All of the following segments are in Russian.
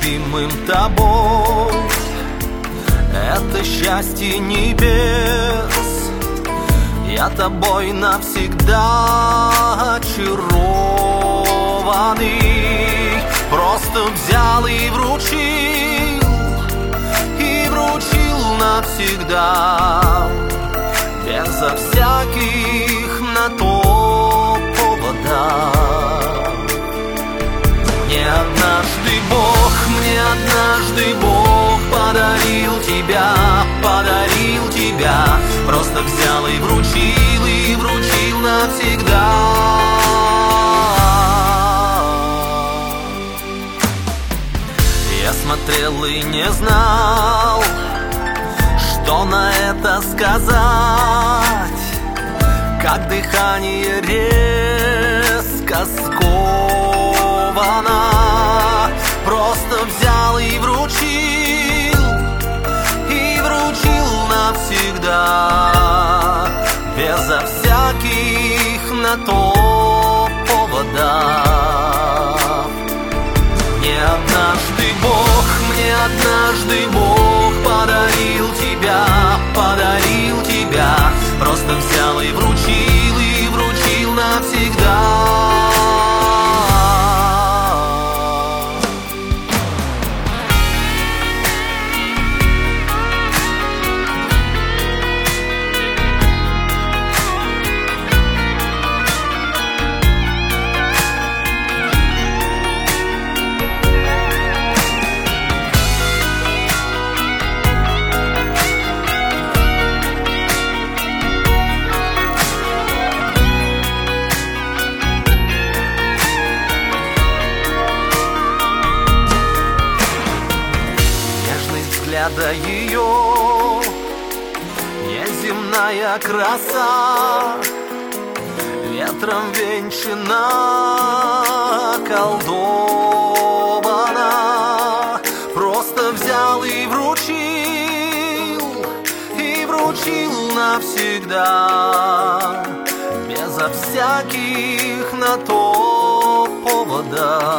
любимым тобой. Это счастье небес, я тобой навсегда очарованный. Просто взял и вручил навсегда, безо всяких на то поводов. Мне однажды Бог подарил тебя, просто взял и вручил навсегда. Я смотрел и не знал, что на это сказать, как дыхание резко сковано. Просто взял и вручил навсегда, безо всяких на то поводов. Мне однажды Бог подарил тебя, просто взял и вручил навсегда. Взгляда ее неземная краса, ветром венчана, околдована. Просто взял и вручил навсегда, безо всяких на то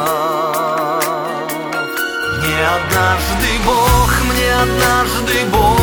поводов. Мне однажды Бог